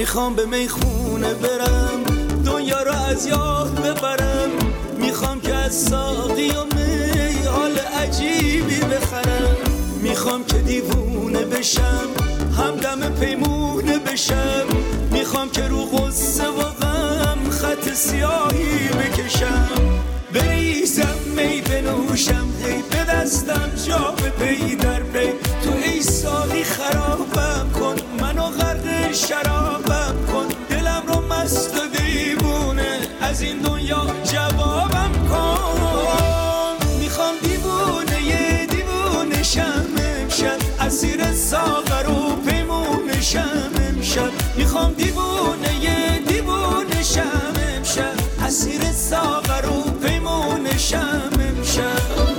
میخوام به میخونه برم دنیا رو از یاد ببرم، میخوام که از ساقی و می حال عجیبی بخرم، میخوام که دیوونه بشم همدم پیمونه بشم، میخوام که رو غصه و غم خط سیاهی بکشم، بریزم می بنوشم هی به دستم جا به پی در پی، تو ای ساقی خرابم کن منو غرق شرابم کن، دلم رو مست و دیوونه از این دنیا جوابم کن، میخوام دیوونه یه دیوونه شم امشب، اسیر ساغر و پیمونه شم امشب، میخوام دیوونه یه دیوونه شم امشب، اسیر ساغر و پیمونه شم امشب.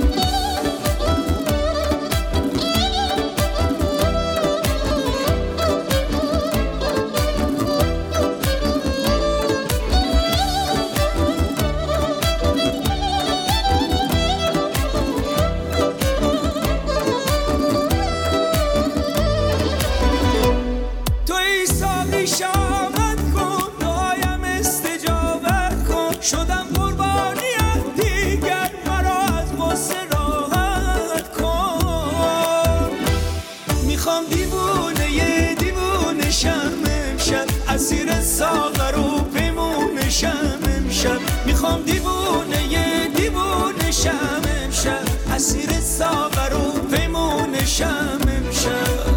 شدم قربانیت دیگر مرا از غصه راحت کن، میخوام دیوونه یه دیوونه شم امشب، اسیر ساغر و پیمونه شم امشب، میخوام دیوونه یه دیوونه شم امشب، اسیر ساغر و پیمونه شم امشب.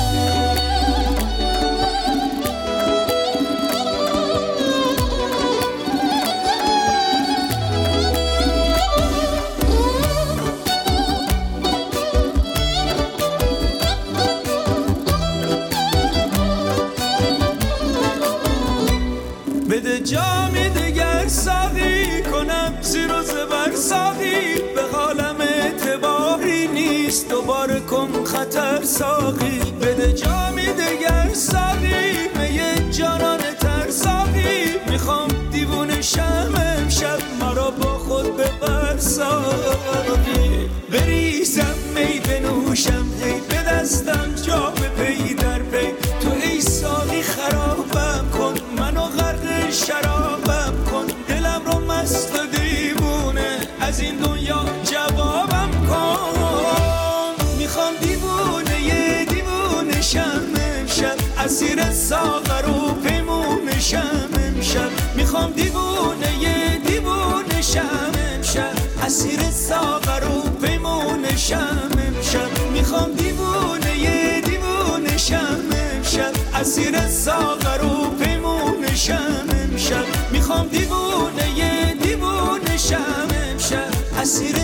بده جامی دگر ساقی کنم زیر و زبر ساقی، به حالم اعتباری نیست دوباره کن خطر ساقی، بده جامی دگر ساقی می جانان تر ساقی، میخوام دیوونه شم امشب مرا با خود ببر ساقی، بریزم می بنوشم هی به دستم جا به پی در پی، تو ای ساقی خرابم کن منو غرق شرابم کن، دلم رو مست و دیوونه از این دنیا جوابم کن، میخوام دیوونه یه دیوونه شم امشب، اسیر ساغر و پیمونه شم امشب، میخوام دیوونه یه دیوونه شم امشب، اسیر ساغر و پیمونه شم امشب، میخوام دیوونه یه دیوونه شم امشب، اسیر ساغر و پیمونه شم امشب، میخوام دیوونه یه دیوونه شم امشب، اسیر